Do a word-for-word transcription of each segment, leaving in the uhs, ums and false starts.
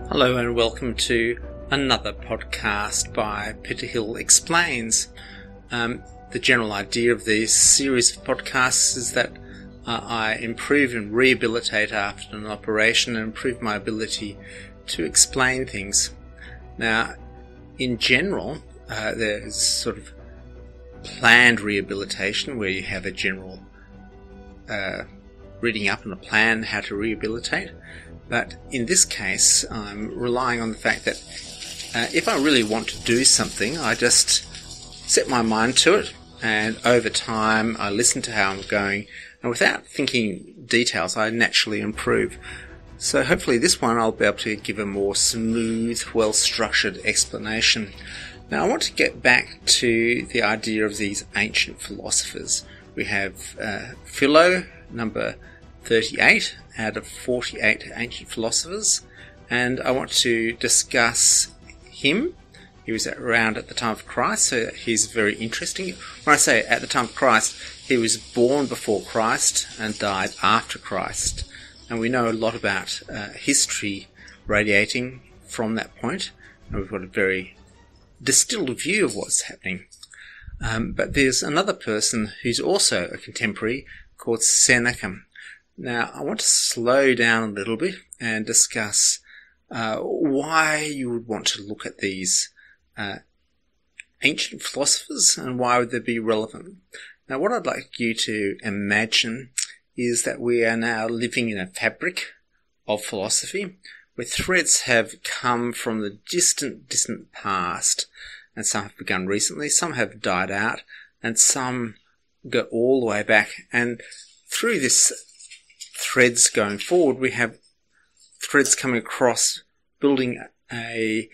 Hello and welcome to another podcast by Peter Hill Explains. Um, the general idea of this series of podcasts is that uh, I improve and rehabilitate after an operation and improve my ability to explain things. Now, in general, uh, there's sort of planned rehabilitation where you have a general uh, reading up on a plan how to rehabilitate. But in this case, I'm relying on the fact that uh, if I really want to do something, I just set my mind to it, and over time I listen to how I'm going, and without thinking details, I naturally improve. So hopefully this one I'll be able to give a more smooth, well-structured explanation. Now I want to get back to the idea of these ancient philosophers. We have uh, Philo, number thirty-eight out of forty-eight ancient philosophers, and I want to discuss him. He was around at the time of Christ, so he's very interesting. When I say at the time of Christ, he was born before Christ and died after Christ, and we know a lot about uh, history radiating from that point, and we've got a very distilled view of what's happening. Um, but there's another person who's also a contemporary called Seneca. Now, I want to slow down a little bit and discuss uh, why you would want to look at these uh, ancient philosophers and why would they be relevant. Now, what I'd like you to imagine is that we are now living in a fabric of philosophy where threads have come from the distant, distant past, and some have begun recently, some have died out, and some go all the way back. And through this threads going forward, we have threads coming across, building a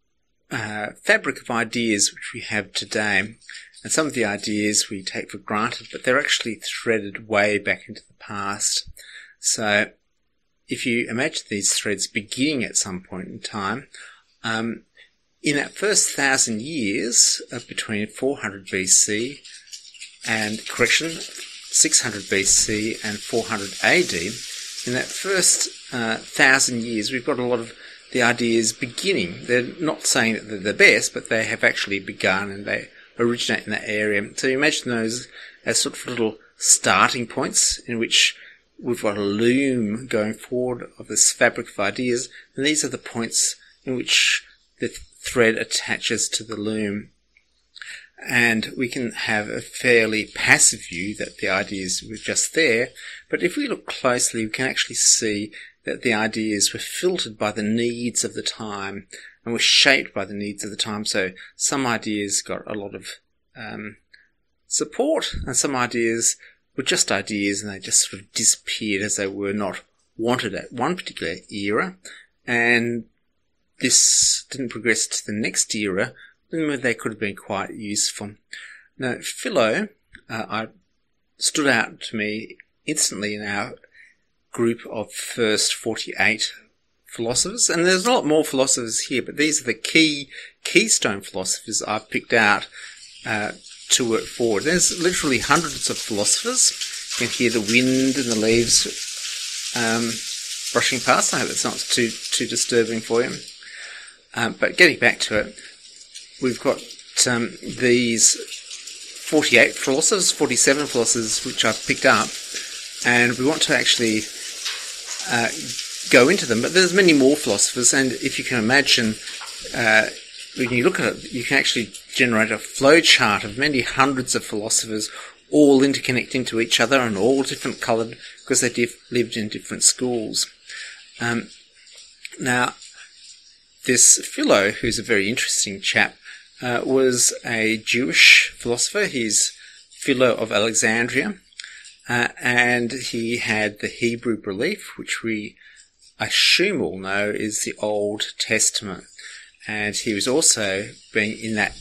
uh, fabric of ideas which we have today. And some of the ideas we take for granted, but they're actually threaded way back into the past. So if you imagine these threads beginning at some point in time, um, in that first thousand years, uh, between four hundred B C and, correction, six hundred B C and four hundred A D, in that first uh, thousand years, we've got a lot of the ideas beginning. They're not saying that they're the best, but they have actually begun and they originate in that area. So you imagine those as sort of little starting points in which we've got a loom going forward of this fabric of ideas, and these are the points in which the thread attaches to the loom. And we can have a fairly passive view that the ideas were just there, but if we look closely, we can actually see that the ideas were filtered by the needs of the time and were shaped by the needs of the time. So some ideas got a lot of um, support, and some ideas were just ideas and they just sort of disappeared as they were not wanted at one particular era, and this didn't progress to the next era. They could have been quite useful. Now, Philo uh, I stood out to me instantly in our group of first forty-eight philosophers, and there's a lot more philosophers here, but these are the key keystone philosophers I've picked out uh, to work forward. There's literally hundreds of philosophers. You can hear the wind and the leaves um, brushing past. I hope it's not too too disturbing for you. Um, but getting back to it, we've got um, these forty-eight philosophers, forty-seven philosophers, which I've picked up, and we want to actually uh, go into them. But there's many more philosophers, and if you can imagine, uh, when you look at it, you can actually generate a flow chart of many hundreds of philosophers, all interconnecting to each other and all different coloured because they diff- lived in different schools. Um, now, this Philo, who's a very interesting chap, uh, was a Jewish philosopher. He's Philo of Alexandria, uh, and he had the Hebrew belief, which we assume all know is the Old Testament. And he was also, being in that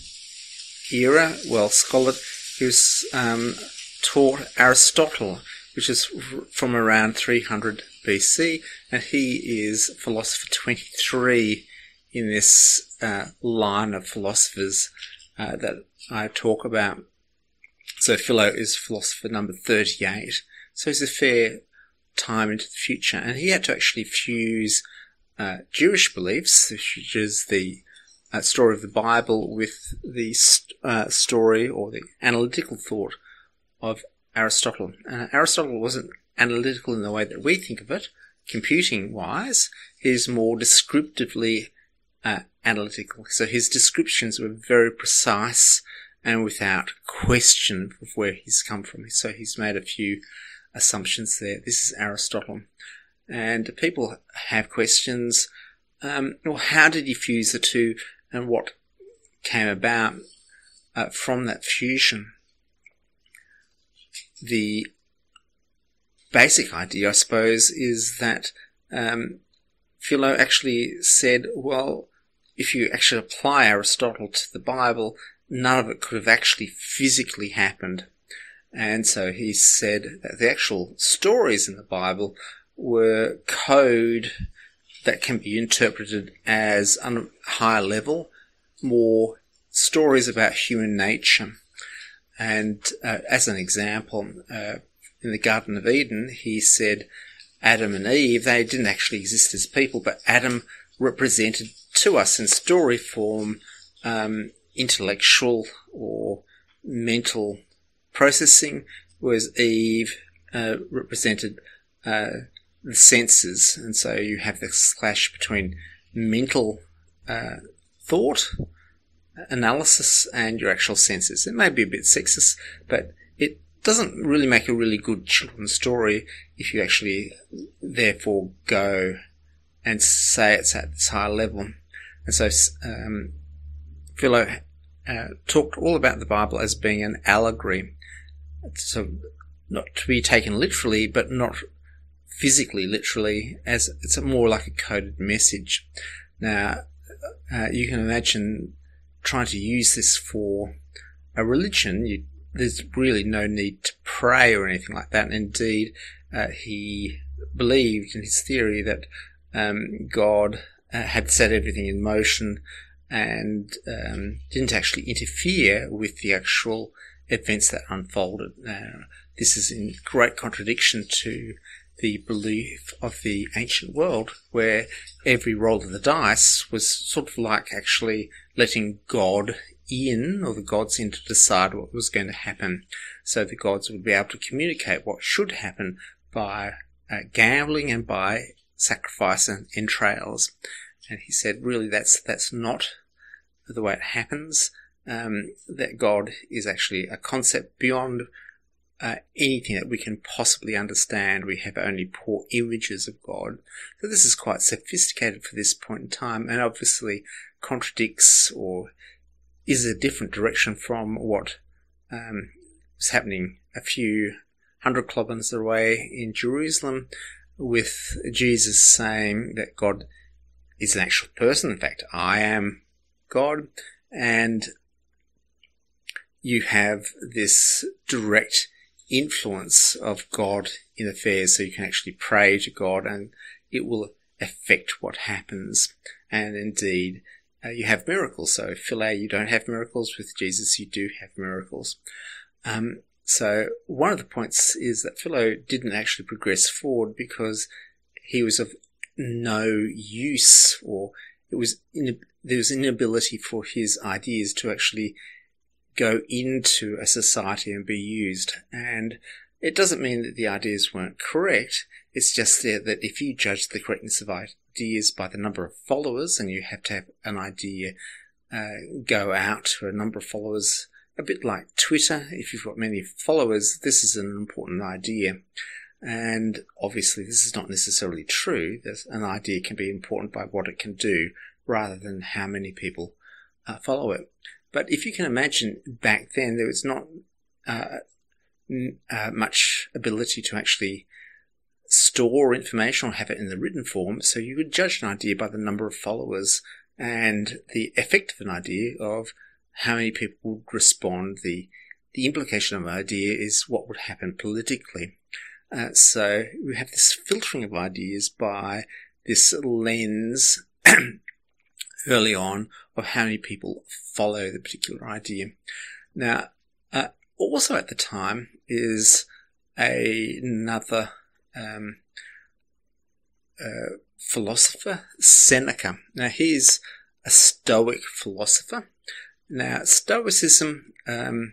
era, well scholared, he was um, taught Aristotle, which is from around three hundred B C, and he is philosopher twenty-three in this uh, line of philosophers uh, that I talk about. So Philo is philosopher number thirty-eight. So he's a fair time into the future, and he had to actually fuse uh, Jewish beliefs, which is the uh, story of the Bible with the uh, story or the analytical thought of Aristotle. Uh, Aristotle wasn't analytical in the way that we think of it, computing-wise. He's more descriptively uh, analytical. So his descriptions were very precise and without question of where he's come from. So he's made a few assumptions there. This is Aristotle. And people have questions. Um, well, how did he fuse the two and what came about uh, from that fusion? The basic idea, I suppose, is that um, Philo actually said, well, if you actually apply Aristotle to the Bible, none of it could have actually physically happened. And so he said that the actual stories in the Bible were code that can be interpreted as on a higher level, more stories about human nature. And uh, as an example, uh, in the Garden of Eden, he said Adam and Eve, they didn't actually exist as people, but Adam represented to us in story form um, intellectual or mental processing, whereas Eve uh, represented uh, the senses. And so you have this clash between mental uh, thought, analysis, and your actual senses. It may be a bit sexist, but it doesn't really make a really good children's story if you actually therefore go and say it's at this higher level. And so um, Philo uh, talked all about the Bible as being an allegory. So not to be taken literally, but not physically literally, as it's more like a coded message. Now, uh, you can imagine trying to use this for a religion. You, there's really no need to pray or anything like that. And indeed, uh, he believed in his theory that um, God uh, had set everything in motion and um, didn't actually interfere with the actual events that unfolded. Now, this is in great contradiction to the belief of the ancient world, where every roll of the dice was sort of like actually letting God in, or the gods in, to decide what was going to happen. So the gods would be able to communicate what should happen by uh, gambling and by sacrifice and entrails. And he said, really, that's that's not the way it happens. Um, that God is actually a concept beyond Uh, anything that we can possibly understand. We have only poor images of God. So this is quite sophisticated for this point in time, and obviously contradicts or is a different direction from what um, was happening a few hundred kilometers away in Jerusalem, with Jesus saying that God is an actual person. In fact, I am God. And you have this direct influence of God in affairs, so you can actually pray to God and it will affect what happens. And indeed, uh, you have miracles. So Philo, you don't have miracles. With Jesus, you do have miracles. Um, so one of the points is that Philo didn't actually progress forward because he was of no use, or it was in, there was inability for his ideas to actually go into a society and be used. And it doesn't mean that the ideas weren't correct. It's just that, that if you judge the correctness of ideas by the number of followers, and you have to have an idea uh, go out to a number of followers, a bit like Twitter. If you've got many followers, this is an important idea. And obviously this is not necessarily true. There's, an idea can be important by what it can do rather than how many people uh, follow it. But if you can imagine, back then there was not uh, n- uh, much ability to actually store information or have it in the written form, so you would judge an idea by the number of followers and the effect of an idea of how many people would respond. The, the implication of an idea is what would happen politically. Uh, so we have this filtering of ideas by this lens early on of how many people follow the particular idea. Now, uh, also at the time is a, another um, uh, philosopher, Seneca. Now, he's a Stoic philosopher. Now, Stoicism, um,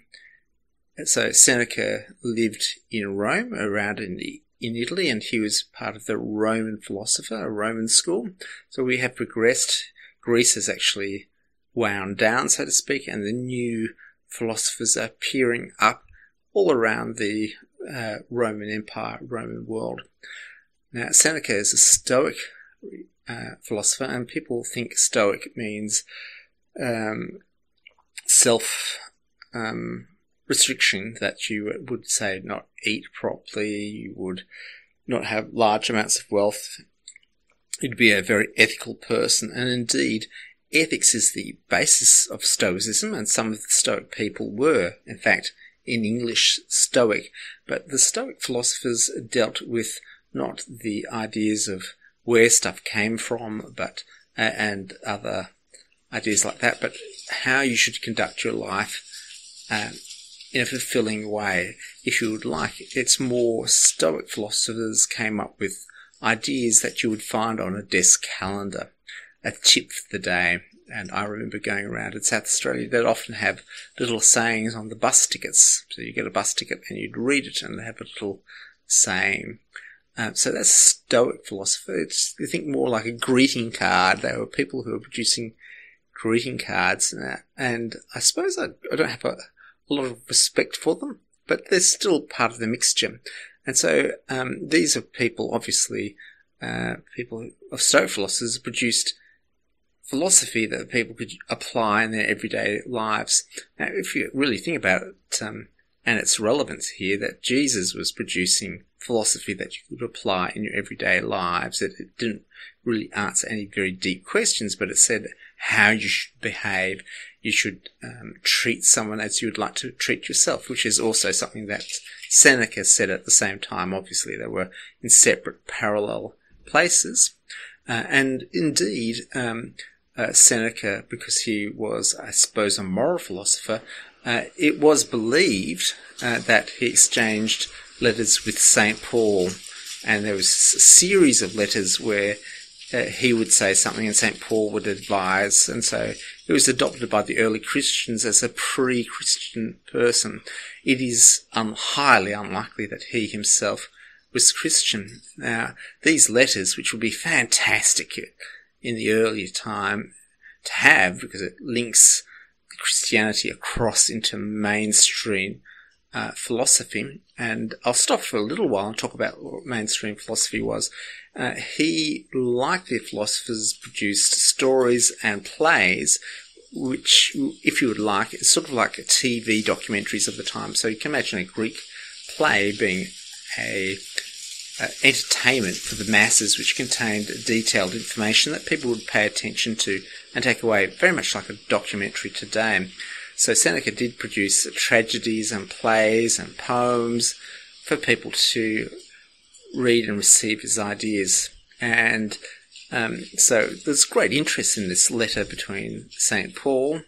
so Seneca lived in Rome, around in the in Italy, and he was part of the Roman philosopher, a Roman school. So we have progressed. Greece has actually wound down, so to speak, and the new philosophers are appearing up all around the uh, Roman Empire, Roman world. Now, Seneca is a Stoic uh, philosopher, and people think Stoic means um, self um, restriction, that you would say not eat properly, you would not have large amounts of wealth. You'd be a very ethical person, and indeed, ethics is the basis of Stoicism, and some of the Stoic people were, in fact, in English, Stoic. But the Stoic philosophers dealt with not the ideas of where stuff came from, but uh, and other ideas like that, but how you should conduct your life uh, in a fulfilling way, if you would like. It's more Stoic philosophers came up with ideas that you would find on a desk calendar, a tip for the day. And I remember going around in South Australia, they'd often have little sayings on the bus tickets. So you get a bus ticket and you'd read it and they have a little saying. Um, so that's Stoic philosophy. It's, you think more like a greeting card. There were people who were producing greeting cards. And, and I suppose I, I don't have a, a lot of respect for them, but they're still part of the mixture. And so um, these are people, obviously, uh, people of Stoic philosophers produced philosophy that people could apply in their everyday lives. Now, if you really think about it, um, and its relevance here, that Jesus was producing philosophy that you could apply in your everyday lives. It, it didn't really answer any very deep questions, but it said how you should behave. You should um, treat someone as you would like to treat yourself, which is also something that Seneca said at the same time. Obviously, they were in separate parallel places. Uh, and indeed, um, uh, Seneca, because he was, I suppose, a moral philosopher, uh, it was believed uh, that he exchanged letters with Saint Paul, and there was a series of letters where uh, he would say something and Saint Paul would advise, and so it was adopted by the early Christians as a pre-Christian person. It is um, highly unlikely that he himself was Christian. Now, these letters, which would be fantastic in the earlier time to have, because it links Christianity across into mainstream uh, philosophy, and I'll stop for a little while and talk about what mainstream philosophy was. Uh, he, like the philosophers, produced stories and plays which, if you would like, is sort of like T V documentaries of the time. So you can imagine a Greek play being a Uh, entertainment for the masses, which contained detailed information that people would pay attention to and take away, very much like a documentary today. So Seneca did produce tragedies and plays and poems for people to read and receive his ideas. And um, so there's great interest in this letter between Saint Paul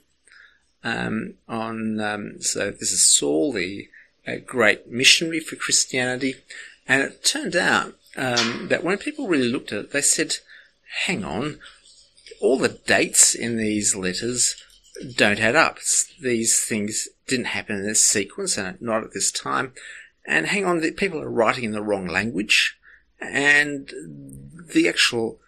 um, on, um, so this is Saul, the uh, great missionary for Christianity. And it turned out um, that when people really looked at it, they said, hang on, all the dates in these letters don't add up. These things didn't happen in this sequence and not at this time. And hang on, the people are writing in the wrong language. And the actual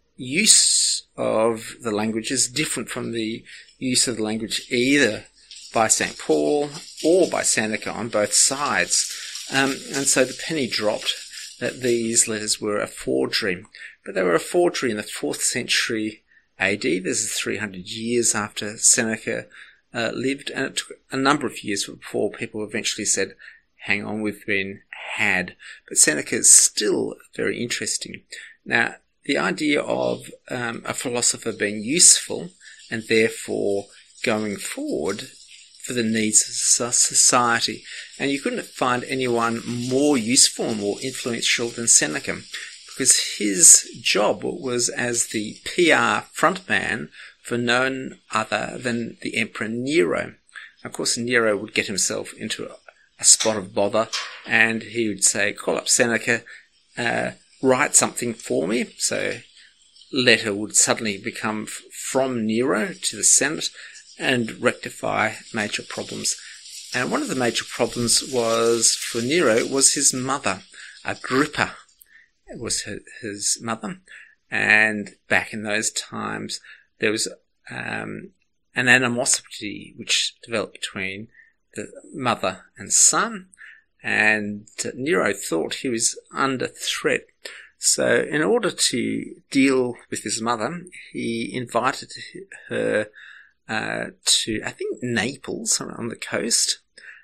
use of the language is different from the use of the language either by Saint Paul or by Seneca on both sides. Um, and so the penny dropped that these letters were a forgery. But they were a forgery in the fourth century A D. This is three hundred years after Seneca uh, lived, and it took a number of years before people eventually said, hang on, we've been had. But Seneca is still very interesting. Now, the idea of um, a philosopher being useful and therefore going forward for the needs of society. And you couldn't find anyone more useful and more influential than Seneca, because his job was as the P R frontman for none other than the Emperor Nero. Of course, Nero would get himself into a, a spot of bother, and he would say, call up Seneca, uh, write something for me. So letter would suddenly become f- from Nero to the Senate and rectify major problems. And one of the major problems was, for Nero, was his mother, Agrippa. It was her, his mother. And back in those times, there was um, an animosity which developed between the mother and son, and Nero thought he was under threat. So in order to deal with his mother, he invited her uh, to, I think, Naples, on the coast,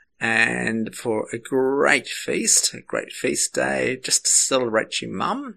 and for a great feast, a great feast day, just to celebrate your mum.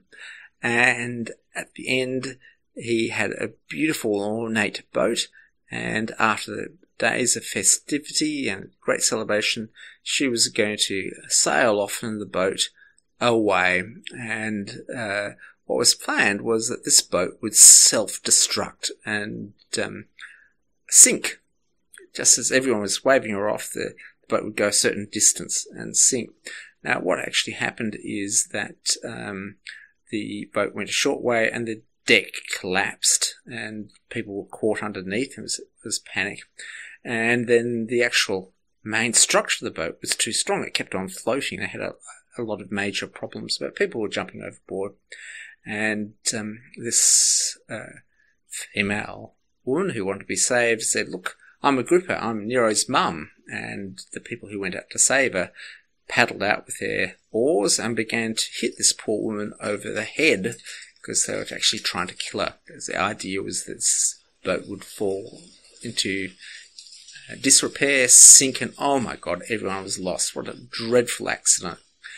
And at the end, he had a beautiful ornate boat, and after the days of festivity and great celebration, she was going to sail off in the boat away. And uh, what was planned was that this boat would self-destruct and um, sink. Just as everyone was waving her off, the boat would go a certain distance and sink. Now, what actually happened is that um, the boat went a short way and the deck collapsed and people were caught underneath. It was, it was panic. And then the actual main structure of the boat was too strong. It kept on floating. They had a, a lot of major problems, but people were jumping overboard. And um, this uh, female woman who wanted to be saved said, "Look, I'm Agrippa, I'm Nero's mum." And the people who went out to save her paddled out with their oars and began to hit this poor woman over the head, because they were actually trying to kill her. Because the idea was that this boat would fall into uh, disrepair, sink, and oh my God, everyone was lost. What a dreadful accident.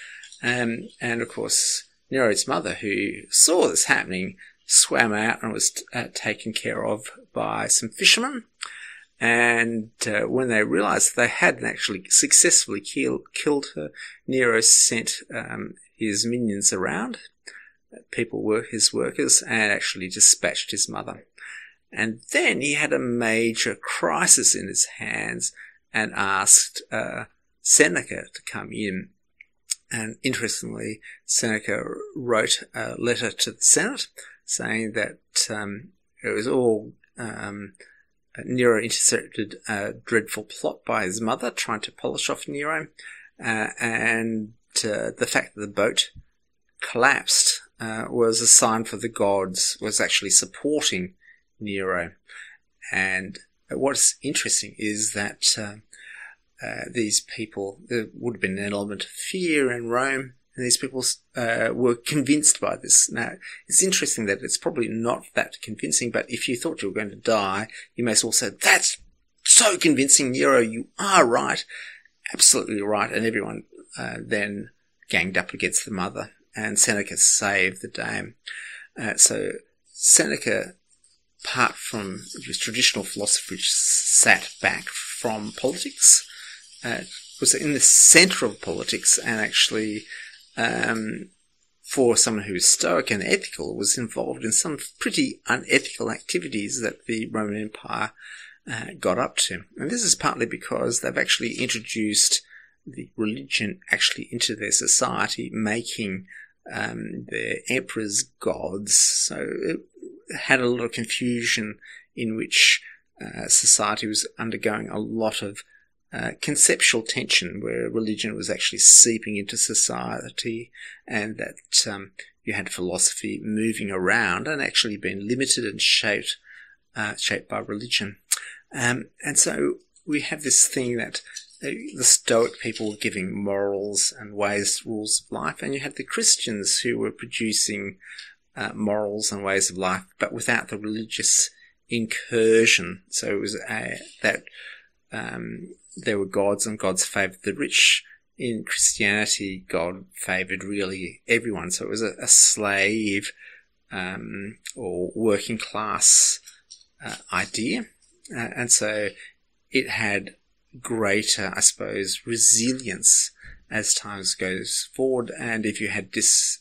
Um, and of course, Nero's mother, who saw this happening, swam out and was uh, taken care of by some fishermen. And uh, when they realized they hadn't actually successfully kill, killed her, Nero sent um, his minions around. People were his workers, and actually dispatched his mother. And then he had a major crisis in his hands and asked uh, Seneca to come in. And interestingly, Seneca wrote a letter to the Senate saying that um, it was all um, Nero intercepted a dreadful plot by his mother trying to polish off Nero, uh, and uh, the fact that the boat collapsed uh, was a sign for the gods, was actually supporting Nero. And what's interesting is that uh, uh, these people, there would have been an element of fear in Rome, and these people uh, were convinced by this. Now, it's interesting that it's probably not that convincing, but if you thought you were going to die, you may as well say, "That's so convincing, Nero, you are right." Absolutely right. And everyone uh, then ganged up against the mother, and Seneca saved the day. Uh, so Seneca, apart from his traditional philosophy, which sat back from politics, uh, was in the centre of politics, and actually Um, for someone who was stoic and ethical, was involved in some pretty unethical activities that the Roman Empire uh, got up to. And this is partly because they've actually introduced the religion actually into their society, making um, their emperors gods. So it had a lot of confusion in which uh, society was undergoing a lot of Uh, conceptual tension, where religion was actually seeping into society, and that um, you had philosophy moving around and actually being limited and shaped uh, shaped by religion. Um, and so we have this thing that uh, the Stoic people were giving morals and ways, rules of life, and you had the Christians who were producing uh, morals and ways of life, but without the religious incursion. So it was a, that um, there were gods, and gods favoured the rich. In Christianity, God favoured really everyone. So it was a, a slave um, or working class uh, idea. Uh, and so it had greater, I suppose, resilience as times goes forward. And if you had this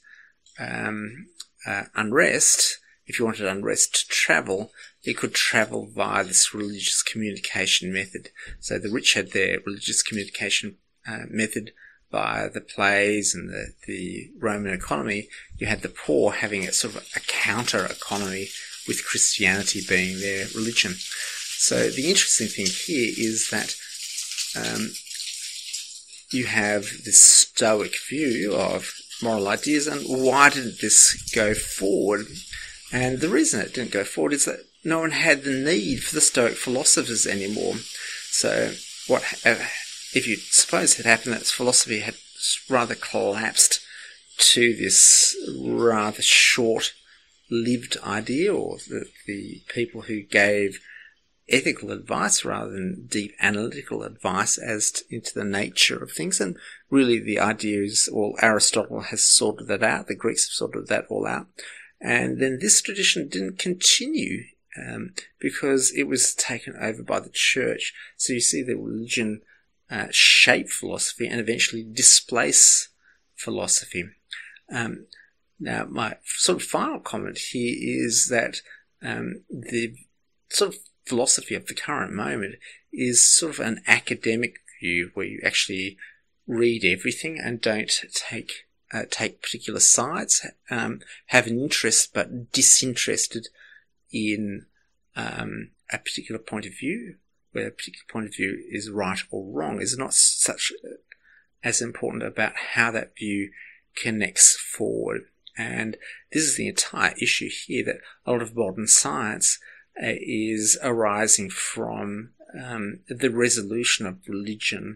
um, uh, unrest, if you wanted unrest to travel, it could travel via this religious communication method. So the rich had their religious communication uh, method by the plays and the, the Roman economy, you had the poor having a sort of a counter economy with Christianity being their religion. So the interesting thing here is that um, you have this Stoic view of moral ideas, and why didn't this go forward? And the reason it didn't go forward is that no one had the need for the Stoic philosophers anymore. So what, uh, if you suppose it happened that philosophy had rather collapsed to this rather short-lived idea, or the, the people who gave ethical advice rather than deep analytical advice as to, into the nature of things. And really the idea is, well, Aristotle has sorted that out, the Greeks have sorted that all out, and then this tradition didn't continue um, because it was taken over by the church. So you see the religion uh, shape philosophy and eventually displace philosophy. Um, now, my sort of final comment here is that um, the sort of philosophy of the current moment is sort of an academic view where you actually read everything and don't take uh, take particular sides, um, have an interest but disinterested in um, a particular point of view, where a particular point of view is right or wrong. Is not such as important about how that view connects forward. And this is the entire issue here, that a lot of modern science uh, is arising from um, the resolution of religion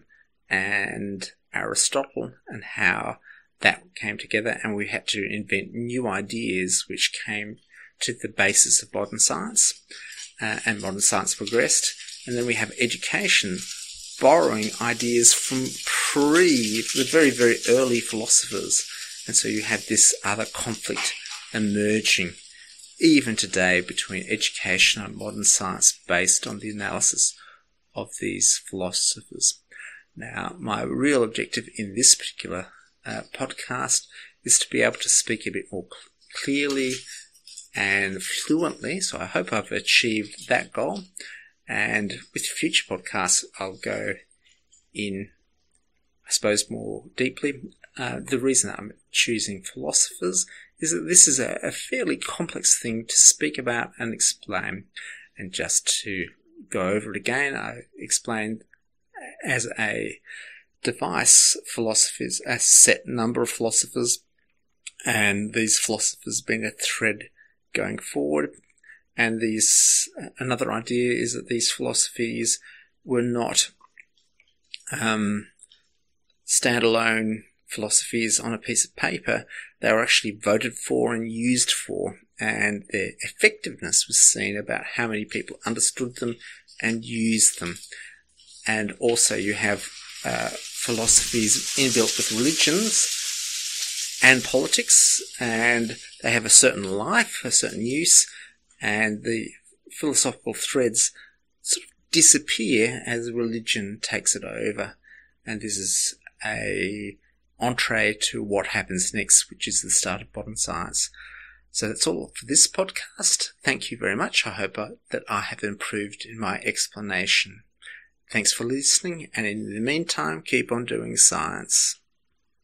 and Aristotle and how that came together, and we had to invent new ideas which came to the basis of modern science, uh, and modern science progressed. And then we have education borrowing ideas from pre, the very, very early philosophers. And so you have this other conflict emerging even today between education and modern science based on the analysis of these philosophers. Now, my real objective in this particular uh, podcast is to be able to speak a bit more cl- clearly and fluently, so I hope I've achieved that goal. And with future podcasts, I'll go in, I suppose, more deeply. Uh, the reason I'm choosing philosophers is that this is a, a fairly complex thing to speak about and explain. And just to go over it again, I explained as a device, philosophers, a set number of philosophers, and these philosophers being a thread going forward. And these, another idea is that these philosophies were not um, standalone philosophies on a piece of paper. They were actually voted for and used for, and their effectiveness was seen about how many people understood them and used them. And also you have uh, philosophies inbuilt with religions and politics, and they have a certain life, a certain use, and the philosophical threads sort of disappear as religion takes it over. And this is a entree to what happens next, which is the start of modern science. So that's all for this podcast. Thank you very much. I hope I, that I have improved in my explanation. Thanks for listening, and in the meantime, keep on doing science.